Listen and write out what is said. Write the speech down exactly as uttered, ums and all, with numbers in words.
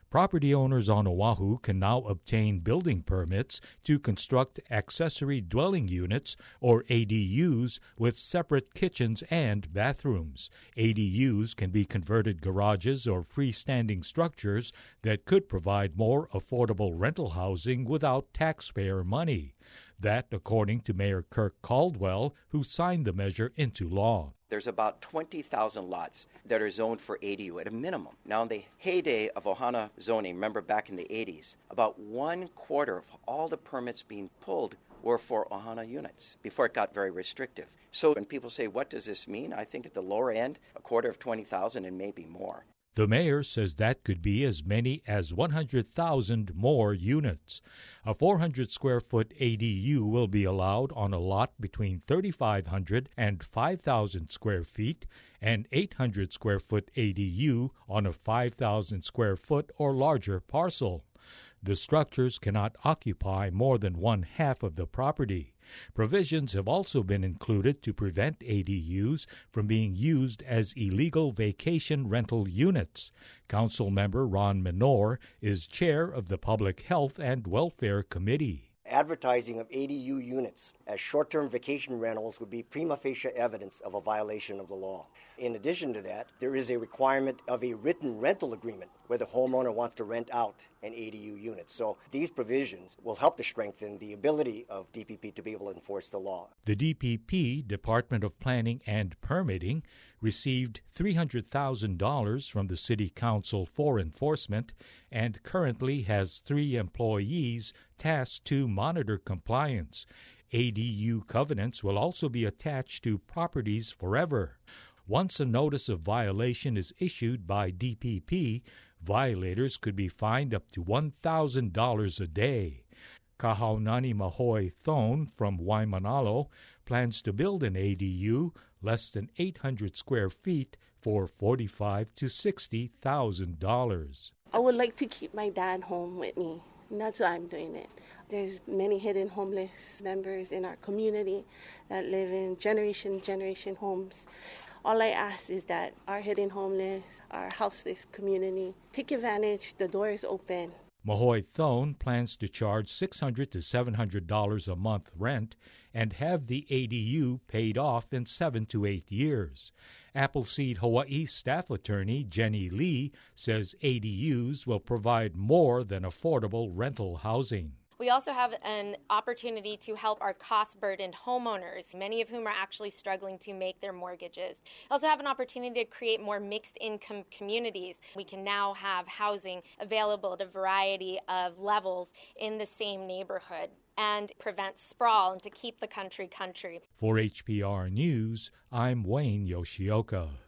Property owners on Oahu can now obtain building permits to construct accessory dwelling units, or A D Us, with separate kitchens and bathrooms. A D Us can be converted garages or freestanding structures that could provide more affordable rental housing without taxpayer money. That, according to Mayor Kirk Caldwell, who signed the measure into law. There's about twenty thousand lots that are zoned for A D U at a minimum. Now, in the heyday of Ohana zoning, remember back in the eighties, about one quarter of all the permits being pulled were for Ohana units before it got very restrictive. So when people say, what does this mean? I think at the lower end, a quarter of twenty thousand and maybe more. The mayor says that could be as many as one hundred thousand more units. A four hundred square foot A D U will be allowed on a lot between thirty-five hundred and five thousand square feet, and eight hundred square foot A D U on a five thousand square foot or larger parcel. The structures cannot occupy more than one half of the property. Provisions have also been included to prevent A D Us from being used as illegal vacation rental units. Council member Ron Menor is chair of the Public Health and Welfare Committee. Advertising of A D U units as short-term vacation rentals would be prima facie evidence of a violation of the law. In addition to that, there is a requirement of a written rental agreement where the homeowner wants to rent out an A D U unit. So these provisions will help to strengthen the ability of D P P to be able to enforce the law. The D P P, Department of Planning and Permitting, received three hundred thousand dollars from the City Council for enforcement and currently has three employees tasked to monitor compliance. A D U covenants will also be attached to properties forever. Once a notice of violation is issued by D P P, violators could be fined up to one thousand dollars a day. Kahaunani Mahoy Thone from Waimanalo plans to build an A D U less than eight hundred square feet for forty-five thousand to sixty thousand dollars. I would like to keep my dad home with me, and that's why I'm doing it. There's many hidden homeless members in our community that live in generation generation homes. All I ask is that our hidden homeless, our houseless community, take advantage. The door is open. Mahoy Thone plans to charge six hundred to seven hundred dollars a month rent and have the A D U paid off in seven to eight years. Appleseed Hawaii staff attorney Jenny Lee says A D Us will provide more than affordable rental housing. We also have an opportunity to help our cost-burdened homeowners, many of whom are actually struggling to make their mortgages. We also have an opportunity to create more mixed-income communities. We can now have housing available at a variety of levels in the same neighborhood and prevent sprawl and to keep the country country. For H P R News, I'm Wayne Yoshioka.